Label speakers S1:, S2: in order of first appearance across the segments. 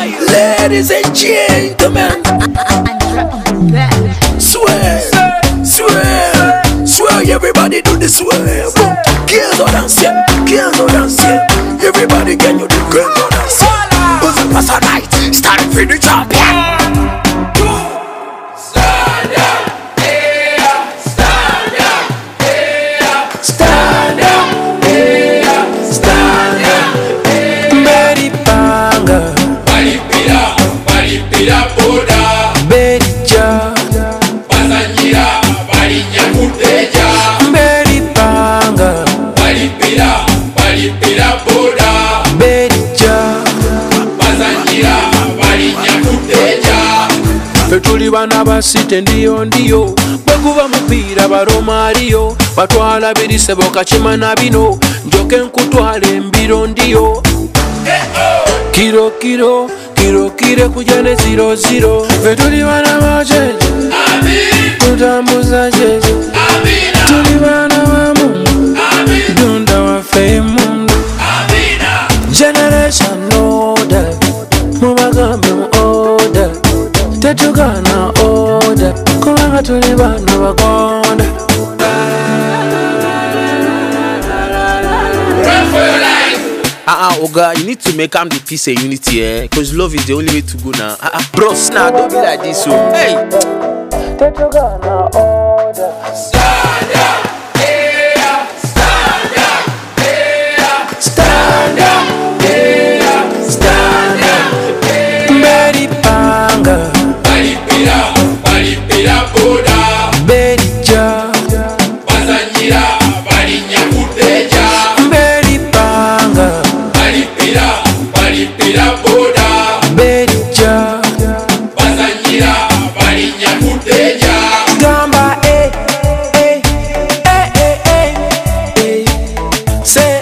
S1: Ladies and gentlemen, swear, everybody do the swear. Girls on dance, everybody can you do girls on dance. Who's the pass night? Start for the champion.
S2: Tuli bana basite ndiyo bweguba mupiira baromaliyo batwala birise bokakimana bino njoke nkutwala embiro ndiyo kiro kuja ne 00 fe tuli bana bajeje tutambuza jeje tuli bana wa Mungu dunda waffe mundu generation order mubagambe mu order tetugana order kubanga tuli bana bakonda.
S3: Oga, you need to make am the peace and unity, because love is the only way to go now. Bros, now don't be like this, so hey.
S2: Tetugana order. Stand up, yeah, stand up, yeah, stand up, yeah, stand up, yeah. Meri panga. Balipira boda Berija Bazanyira Balinya kuteja Beripanga Balipira boda Berija Bazanyira Balinya kuteja Gamba say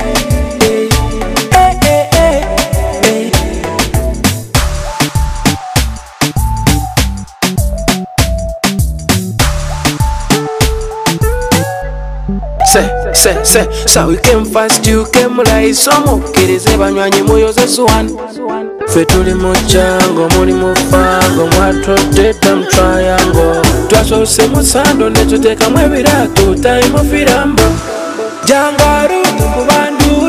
S2: so we came fast, you came right. Somo kirize banywanyi muyoze swan. Fe tuli mu jango, muri mu fango, mwatoteta mu triangle. Twasose mu sando ne tuteka mu ebiratu, time of firambo. Jangaru tukubandu